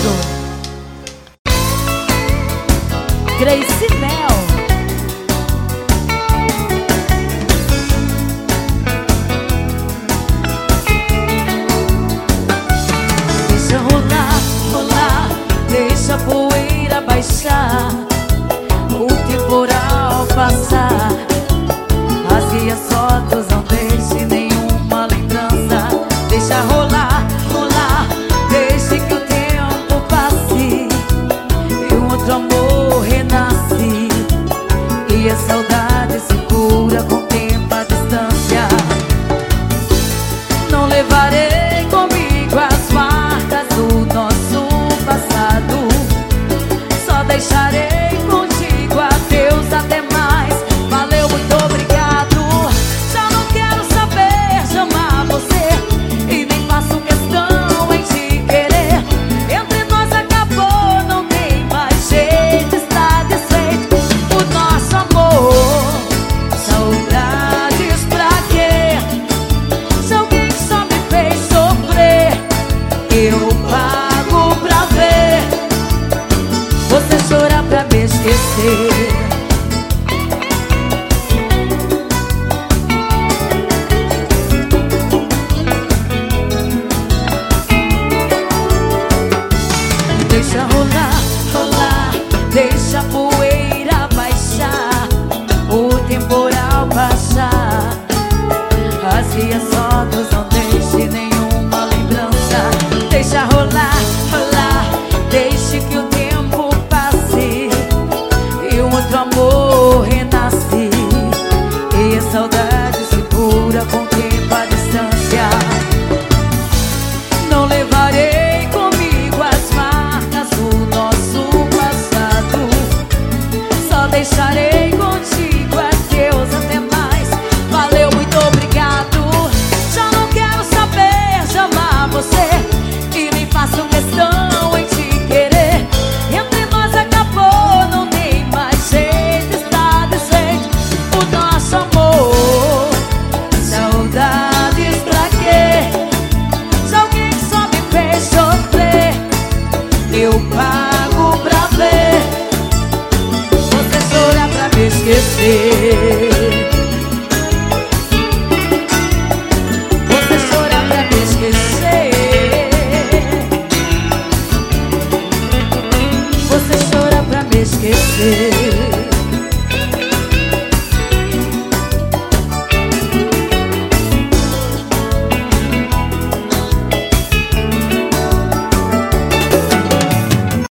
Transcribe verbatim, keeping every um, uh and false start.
Obrigado. Grace Mel. Deixa rolar, rolar, deixa a poeira baixar, o temporal passar, rasgue as fotos, não deixe nenhuma lembrança. Deixa rolar, rolar, deixe que o tempo passe e um outro amor renasce, e a saudade se cura com o tempo à distância. Não levarei comigo as marcas do nosso passado, só deixarei contigo adeus, até mais, valeu, muito obrigado. Já não quero saber de amar você e nem faço questão em te querer. Entre nós acabou, não tem mais jeito, está desfeito o nosso amor. Saudades pra quê? Se alguém só me fez sofrer, eu pago pra ver você chorar pra me esquecer. Deixa rolar, rolar, deixa a poeira baixar, o temporal passar, rasgue as fotos, não deixe nenhuma lembrança. Deixa rolar, rolar, deixe que o tempo passe e um outro amor renasce, e a saudade se cura com o tempo à distância. Não levarei comigo as marcas do nosso passado, só deixarei contigo adeus, até mais, valeu, muito obrigado. Já não quero saber de amar você e nem faço questão em te querer. Entre nós acabou, não tem mais jeito, está desfeito o nosso amor. Saudades pra quê? Se alguém só me fez sofrer, eu pago pra ver você chorar pra me esquecer. Você chorar pra me esquecer. Você chora pra me esquecer.